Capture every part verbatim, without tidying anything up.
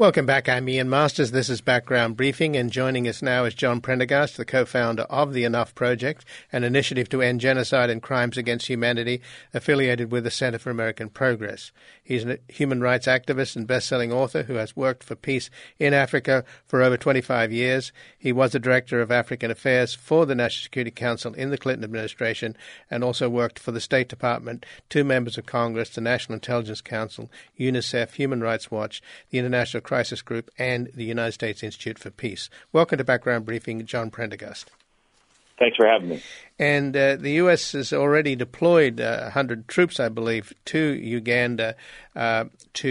Welcome back. I'm Ian Masters. This is Background Briefing, and joining us now is John Prendergast, the co-founder of the Enough Project, an initiative to end genocide and crimes against humanity affiliated with the Center for American Progress. He's a human rights activist and best-selling author who has worked for peace in Africa for over twenty-five years. He was the Director of African Affairs for the National Security Council in the Clinton administration and also worked for the State Department, two members of Congress, the National Intelligence Council, UNICEF, Human Rights Watch, the International Crisis Group, and the United States Institute for Peace. Welcome to Background Briefing, John Prendergast. Thanks for having me. And uh, the U S has already deployed uh, one hundred troops, I believe, to Uganda uh,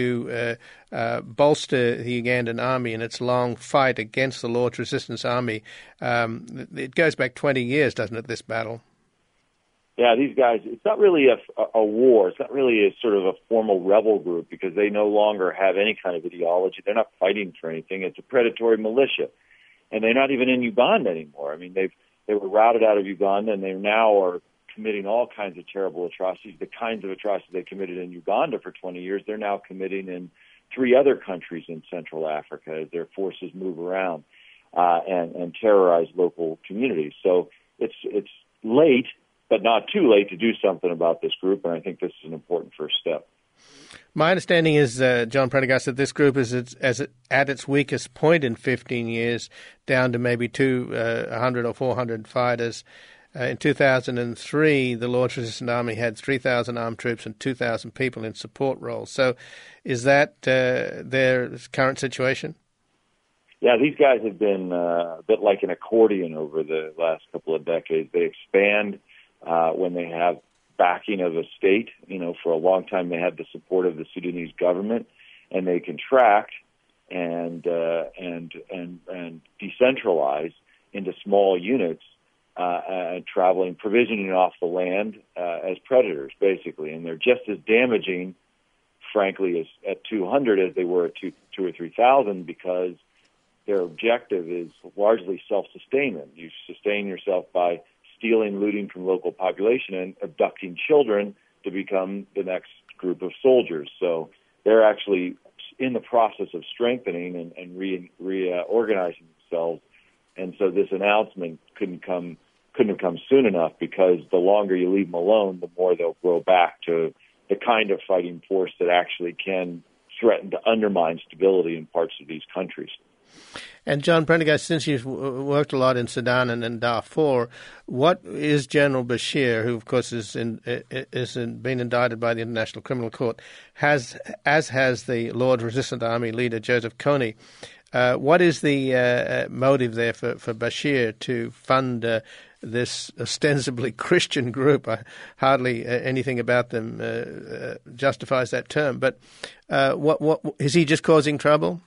to uh, uh, bolster the Ugandan army in its long fight against the Lord's Resistance Army. Um, it goes back twenty years, doesn't it, this battle? Yeah, these guys, it's not really a, a war. It's not really a sort of a formal rebel group because they no longer have any kind of ideology. They're not fighting for anything. It's a predatory militia. And they're not even in Uganda anymore. I mean, they've they were routed out of Uganda, and they now are committing all kinds of terrible atrocities. The kinds of atrocities they committed in Uganda for twenty years, they're now committing in three other countries in Central Africa as their forces move around uh, and, and terrorize local communities. So it's it's late, but not too late to do something about this group, and I think this is an important first step. My understanding is, uh, John Prendergast, that this group is its, as it, at its weakest point in fifteen years, down to maybe two uh, hundred or four hundred fighters. Uh, in two thousand three, the Lord's Resistance Army had three thousand armed troops and two thousand people in support roles. So is that uh, their current situation? Yeah, these guys have been uh, a bit like an accordion over the last couple of decades. They expand uh, when they have backing of a state. You know, for a long time they had the support of the Sudanese government, and they contract and uh, and and and decentralize into small units, uh, and traveling, provisioning off the land uh, as predators, basically, and they're just as damaging, frankly, as at two hundred as they were at two, two or three thousand, because their objective is largely self-sustainment. You sustain yourself by stealing, looting from local population and abducting children to become the next group of soldiers. So they're actually in the process of strengthening and, and re, reorganizing themselves. And so this announcement couldn't come couldn't have come soon enough, because the longer you leave them alone, the more they'll grow back to the kind of fighting force that actually can threaten to undermine stability in parts of these countries. And John Prendergast, since you've worked a lot in Sudan and in Darfur, what is General Bashir, who of course is in, is in, been indicted by the International Criminal Court, has as has the Lord's Resistance Army leader Joseph Kony? Uh, what is the uh, motive there for, for Bashir to fund uh, this ostensibly Christian group? Uh, hardly uh, anything about them uh, uh, justifies that term. But uh, what, what is he just causing trouble?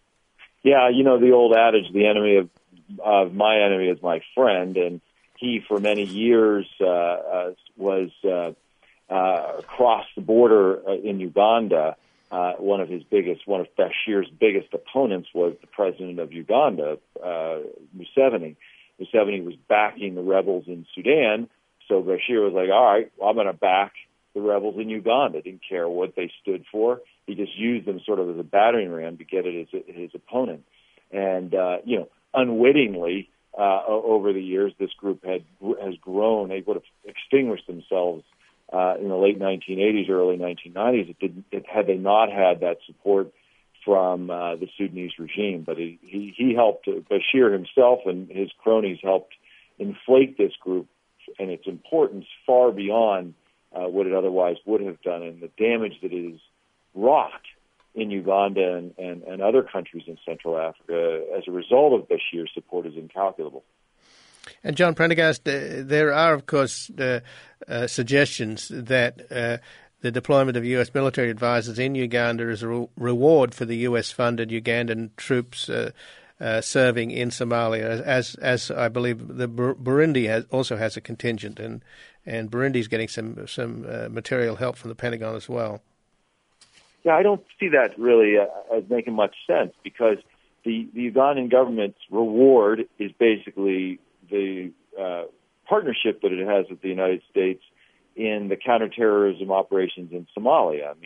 Yeah, you know the old adage, the enemy of, of my enemy is my friend, and he for many years uh, uh, was uh, uh, across the border uh, in Uganda. Uh, one of his biggest, one of Bashir's biggest opponents was the president of Uganda, uh, Museveni. Museveni was backing the rebels in Sudan, so Bashir was like, all right, well, I'm going to back the rebels in Uganda. Didn't care what they stood for. He just used them sort of as a battering ram to get at his, his opponent. And, uh, you know, unwittingly, uh, over the years, this group had has grown. They would have extinguished themselves uh, in the late nineteen eighties, early nineteen nineties. It didn't, it, had they not had that support from uh, the Sudanese regime. But he, he, he helped, uh, Bashir himself and his cronies helped inflate this group and its importance far beyond uh, what it otherwise would have done, and the damage that it is wrought in Uganda and, and, and other countries in Central Africa as a result of Bashir's support is incalculable. And John Prendergast, uh, there are, of course, uh, uh, suggestions that uh, the deployment of U S military advisors in Uganda is a re- reward for the U S-funded Ugandan troops uh, uh, serving in Somalia, as as I believe the Bur- Burundi has, also has a contingent, and and Burundi is getting some some uh, material help from the Pentagon as well. Yeah, I don't see that really uh, as making much sense, because the, the Ugandan government's reward is basically the uh, partnership that it has with the United States in the counterterrorism operations in Somalia. I mean,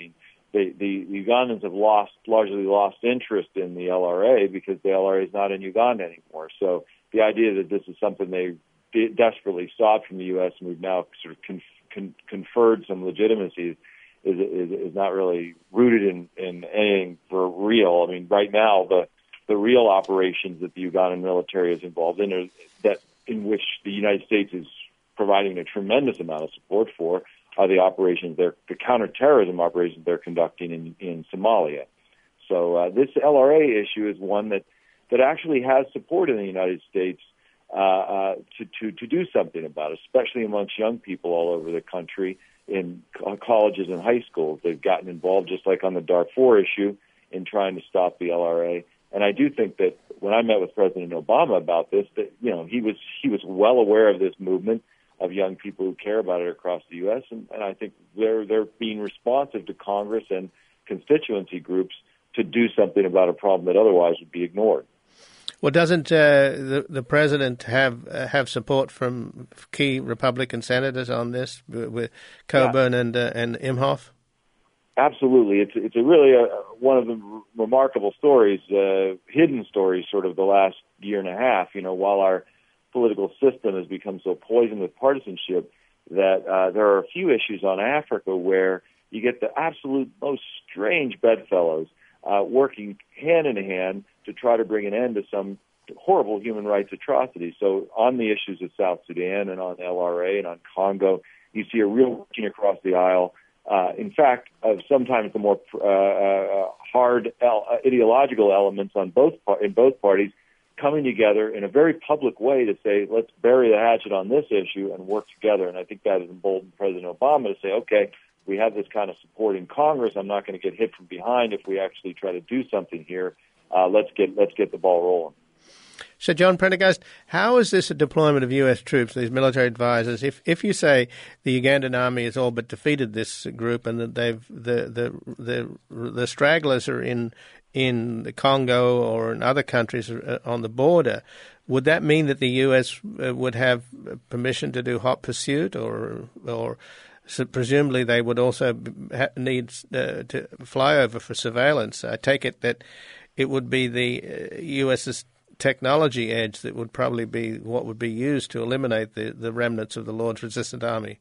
the, the Ugandans have lost largely lost interest in the L R A because the L R A is not in Uganda anymore. So the idea that this is something they de- desperately sought from the U S and we've now sort of con- con- conferred some legitimacy is, is is not really rooted in, in anything for real. I mean, right now the the real operations that the Ugandan military is involved in are that in which the United States is providing a tremendous amount of support for are the operations they're the counterterrorism operations they're conducting in, in Somalia. So uh, this L R A issue is one that, that actually has support in the United States uh, uh, to, to, to do something about it, especially amongst young people all over the country in co- colleges and high schools. They've gotten involved, just like on the Darfur issue, in trying to stop the L R A. And I do think that when I met with President Obama about this, that you know he was he was well aware of this movement of young people who care about it across the U S, and, and I think they're they're being responsive to Congress and constituency groups to do something about a problem that otherwise would be ignored. Well, doesn't uh, the the president have uh, have support from key Republican senators on this, with Coburn yeah. and uh, and Imhoff? Absolutely, it's it's a really a, one of the r- remarkable stories, uh, hidden stories, sort of the last year and a half. You know, while our political system has become so poisoned with partisanship, that uh, there are a few issues on Africa where you get the absolute most strange bedfellows uh, working hand in hand to try to bring an end to some horrible human rights atrocities. So on the issues of South Sudan and on L R A and on Congo, you see a real working across the aisle. Uh, in fact, of sometimes the more uh, uh, hard el- ideological elements on both par- in both parties coming together in a very public way to say, let's bury the hatchet on this issue and work together. And I think that has emboldened President Obama to say, okay, we have this kind of support in Congress. I'm not going to get hit from behind if we actually try to do something here. Uh, let's get let's get the ball rolling. So, John Prendergast, how is this a deployment of U S troops, these military advisors? If if you say the Ugandan army has all but defeated this group and that they've the the the, the stragglers are in in the Congo or in other countries on the border, would that mean that the U S would have permission to do hot pursuit, or or so presumably they would also need uh, to fly over for surveillance? I take it that it would be the U S's technology edge that would probably be what would be used to eliminate the, the remnants of the Lord's Resistance Army.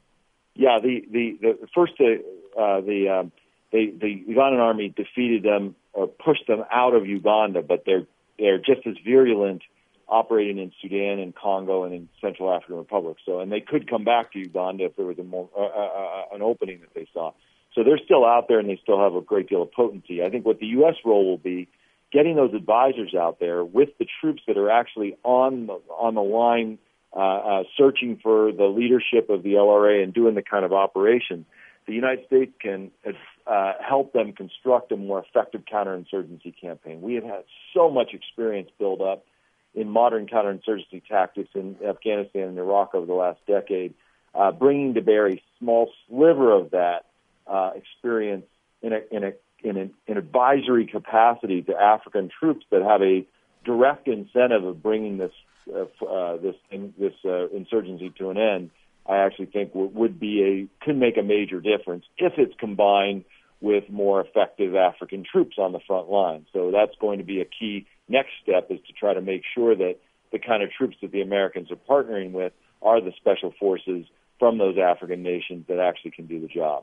Yeah, the the, the first uh, uh, the um, they, the Ugandan army defeated them or pushed them out of Uganda, but they're they're just as virulent operating in Sudan and Congo and in Central African Republic. So, and they could come back to Uganda if there was a more, uh, uh, an opening that they saw. So they're still out there and they still have a great deal of potency. I think what the U S role will be getting those advisors out there with the troops that are actually on the, on the line, uh, uh, searching for the leadership of the L R A and doing the kind of operations. The United States can uh, help them construct a more effective counterinsurgency campaign. We have had so much experience built up in modern counterinsurgency tactics in Afghanistan and Iraq over the last decade, uh, bringing to bear a small sliver of that uh, experience in a, in a in an, an advisory capacity to African troops that have a direct incentive of bringing this uh, uh, this in, this uh, insurgency to an end. I actually think w- would be a could make a major difference if it's combined with more effective African troops on the front line. So that's going to be a key next step, is to try to make sure that the kind of troops that the Americans are partnering with are the special forces from those African nations that actually can do the job.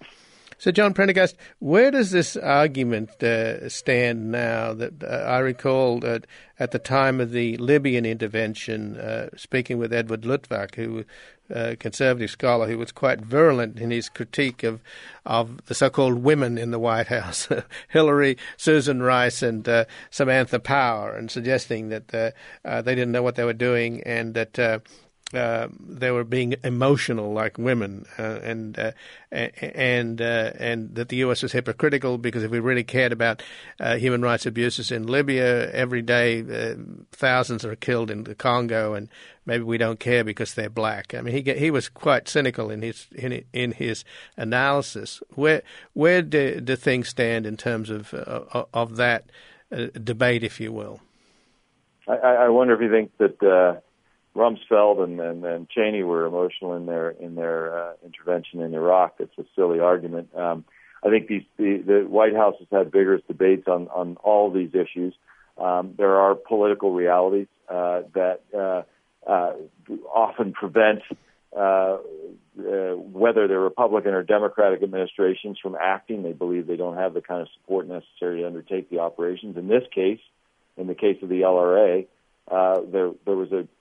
So, John Prendergast, where does this argument uh, stand now? That uh, I recall that at the time of the Libyan intervention, uh, speaking with Edward Luttwak, who a conservative scholar who was quite virulent in his critique of of the so-called women in the White House, Hillary, Susan Rice, and uh, Samantha Power, and suggesting that uh, uh, they didn't know what they were doing and that uh, Uh, they were being emotional like women, uh, and uh, and uh, and that the U S was hypocritical, because if we really cared about uh, human rights abuses in Libya, every day uh, thousands are killed in the Congo, and maybe we don't care because they're black. I mean, he he was quite cynical in his in in his analysis. Where where do, do things stand in terms of uh, of that uh, debate, if you will? I, I wonder if you think that Uh... Rumsfeld and, and, and Cheney were emotional in their in their uh, intervention in Iraq. It's a silly argument. Um, I think these, the, the White House has had vigorous debates on, on all of these issues. Um, there are political realities uh, that uh, uh, often prevent uh, uh, whether they're Republican or Democratic administrations from acting. They believe they don't have the kind of support necessary to undertake the operations. In this case, in the case of the L R A, uh, there there was a,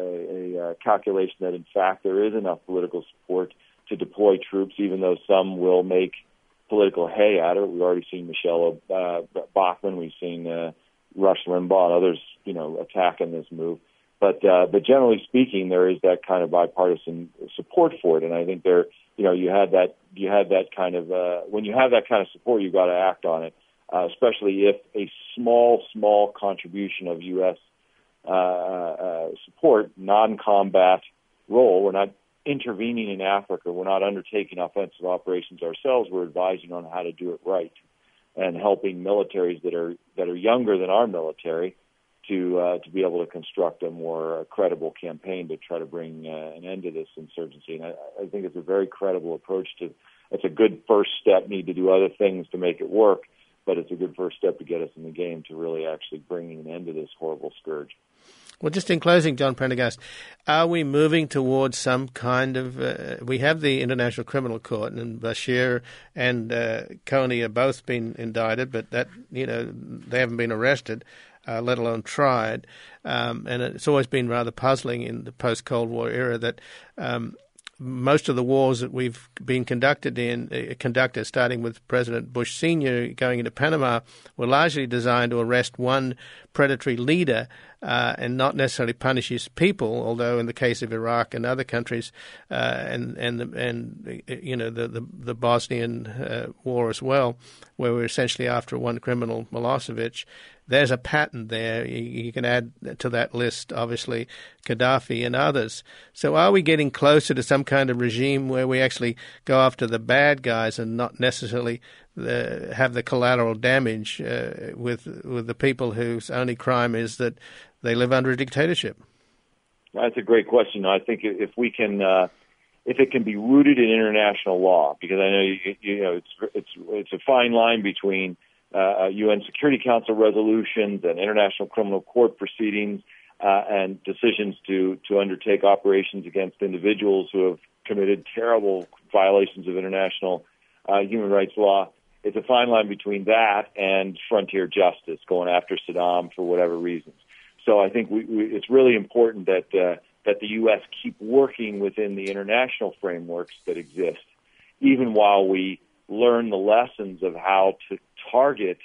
a, a, a calculation that, in fact, there is enough political support to deploy troops, even though some will make political hay out of it. We've already seen Michelle uh, Bachmann. We've seen uh, Rush Limbaugh and others, you know, attacking this move. But uh, but generally speaking, there is that kind of bipartisan support for it, and I think there, you know, you had that you had that kind of uh, when you have that kind of support, you've got to act on it, uh, especially if a small small contribution of U S uh, uh, support, non-combat role. We're not intervening in Africa. We're not undertaking offensive operations ourselves. We're advising on how to do it right and helping militaries that are that are younger than our military to uh, to be able to construct a more uh, credible campaign to try to bring uh, an end to this insurgency. And I, I think it's a very credible approach to. It's a good first step. Need to do other things to make it work, but it's a good first step to get us in the game to really actually bringing an end to this horrible scourge. Well, just in closing, John Prendergast, are we moving towards some kind of uh, – we have the International Criminal Court, and Bashir and uh, Kony have both been indicted, but that, you know, they haven't been arrested, uh, let alone tried. Um, and it's always been rather puzzling in the post-Cold War era that um, most of the wars that we've been conducted in, uh, conducted starting with President Bush Senior going into Panama, were largely designed to arrest one predatory leader uh, and not necessarily punish his people. Although in the case of Iraq and other countries, uh, and and and you know the the, the Bosnian uh, war as well, where we're essentially after one criminal, Milosevic. There's a pattern there. You, you can add to that list, obviously, Gaddafi and others. So are we getting closer to some kind of regime where we actually go after the bad guys and not necessarily the, have the collateral damage uh, with with the people whose only crime is that they live under a dictatorship? That's a great question. I think if we can, uh, if it can be rooted in international law, because I know you, you know it's it's it's a fine line between Uh, U N Security Council resolutions and International Criminal Court proceedings uh, and decisions to, to undertake operations against individuals who have committed terrible violations of international uh, human rights law. It's a fine line between that and frontier justice, going after Saddam for whatever reasons. So I think we, we, it's really important that uh, that the U S keep working within the international frameworks that exist, even while we learn the lessons of how to target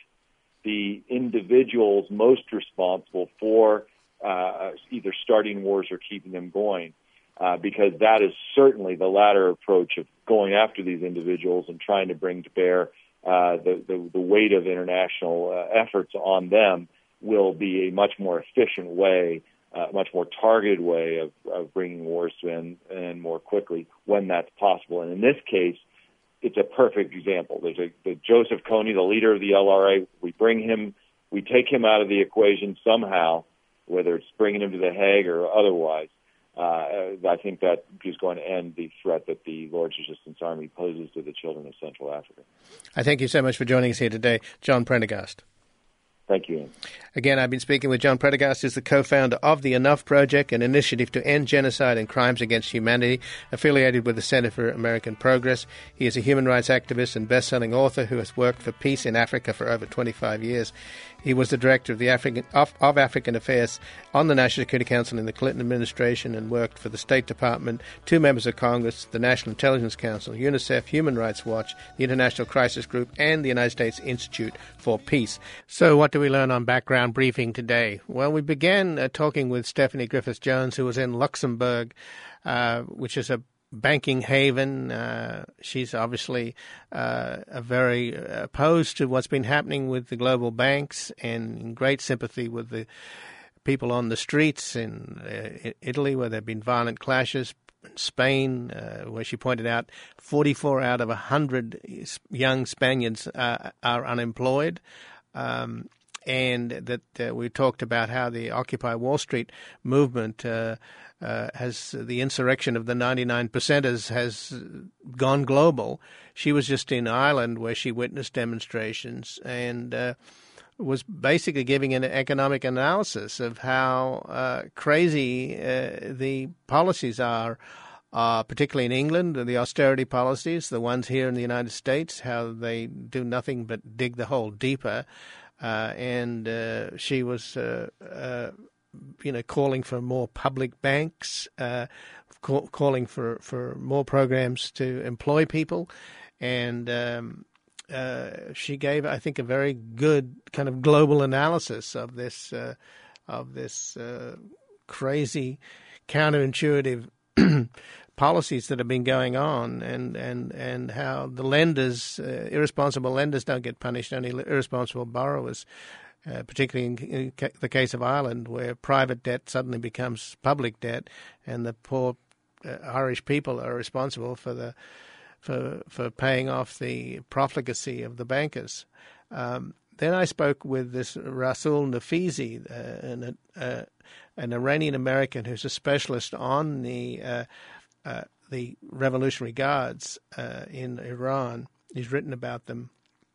the individuals most responsible for uh, either starting wars or keeping them going, uh, because that is certainly the latter approach of going after these individuals and trying to bring to bear uh, the, the, the weight of international uh, efforts on them will be a much more efficient way, a uh, much more targeted way of, of bringing wars to end and more quickly when that's possible. And in this case, it's a perfect example. There's a the Joseph Kony, the leader of the L R A. We bring him, we take him out of the equation somehow, whether it's bringing him to The Hague or otherwise. Uh, I think that is going to end the threat that the Lord's Resistance Army poses to the children of Central Africa. I thank you so much for joining us here today, John Prendergast. Thank you, Ian. Again, I've been speaking with John Prendergast, who's the co-founder of the Enough Project, an initiative to end genocide and crimes against humanity, affiliated with the Center for American Progress. He is a human rights activist and best-selling author who has worked for peace in Africa for over twenty-five years. He was the director of the African of, of African Affairs on the National Security Council in the Clinton administration and worked for the State Department, two members of Congress, the National Intelligence Council, UNICEF, Human Rights Watch, the International Crisis Group, and the United States Institute for Peace. So what do we learn on Background Briefing today? Well, we began uh, talking with Stephanie Griffiths-Jones, who was in Luxembourg, uh, which is a banking haven. Uh, she's obviously uh, a very opposed to what's been happening with the global banks and in great sympathy with the people on the streets in uh, Italy, where there have been violent clashes. In Spain, uh, where she pointed out forty-four out of one hundred young Spaniards uh, are unemployed. Um, and that uh, we talked about how the Occupy Wall Street movement uh, uh, has the insurrection of the ninety-nine percenters has gone global. She was just in Ireland where she witnessed demonstrations and uh, was basically giving an economic analysis of how uh, crazy uh, the policies are, uh, particularly in England, the austerity policies, the ones here in the United States, how they do nothing but dig the hole deeper. Uh, and uh, she was, uh, uh, you know, calling for more public banks, uh, call, calling for, for more programs to employ people. And um, uh, she gave, I think, a very good kind of global analysis of this, uh, of this uh, crazy, counterintuitive policies that have been going on, and, and, and how the lenders, uh, irresponsible lenders don't get punished, only irresponsible borrowers, uh, particularly in, in ca- the case of Ireland, where private debt suddenly becomes public debt, and the poor uh, Irish people are responsible for the for for paying off the profligacy of the bankers. Um, then I spoke with this Rasul Nafizi, uh, an, uh, an Iranian American who's a specialist on the uh, Uh, the Revolutionary Guards uh, in Iran. He's written about them.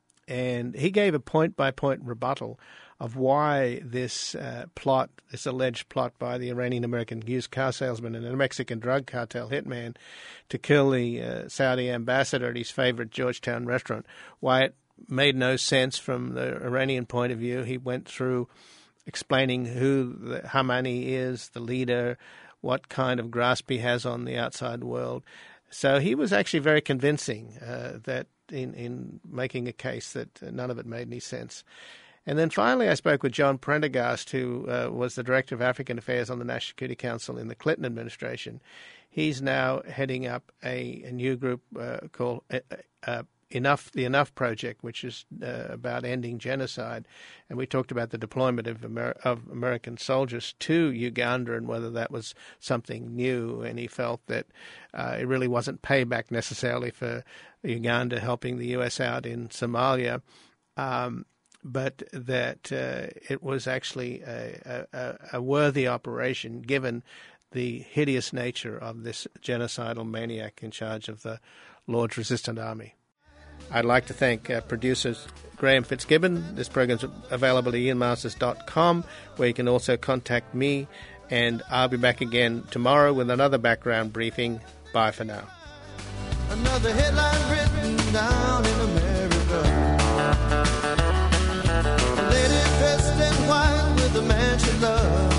And he gave a point-by-point rebuttal of why this uh, plot, this alleged plot by the Iranian-American used car salesman and a Mexican drug cartel hitman to kill the uh, Saudi ambassador at his favorite Georgetown restaurant, why it made no sense from the Iranian point of view. He went through explaining who the Khamenei is, the leader, what kind of grasp he has on the outside world. So he was actually very convincing uh, that in, in making a case that none of it made any sense. And then finally I spoke with John Prendergast, who uh, was the Director of African Affairs on the National Security Council in the Clinton administration. He's now heading up a, a new group uh, called uh, uh, Enough, the Enough Project, which is uh, about ending genocide. And we talked about the deployment of, Amer- of American soldiers to Uganda and whether that was something new. And he felt that uh, it really wasn't payback necessarily for Uganda helping the U S out in Somalia, um, but that uh, it was actually a, a, a worthy operation given the hideous nature of this genocidal maniac in charge of the Lord's Resistant Army. I'd like to thank uh, producers Graham Fitzgibbon. This program's available at ian masters dot com, where you can also contact me, and I'll be back again tomorrow with another background briefing. Bye for now. Another headline written down in America. A lady dressed in white with a man she loves.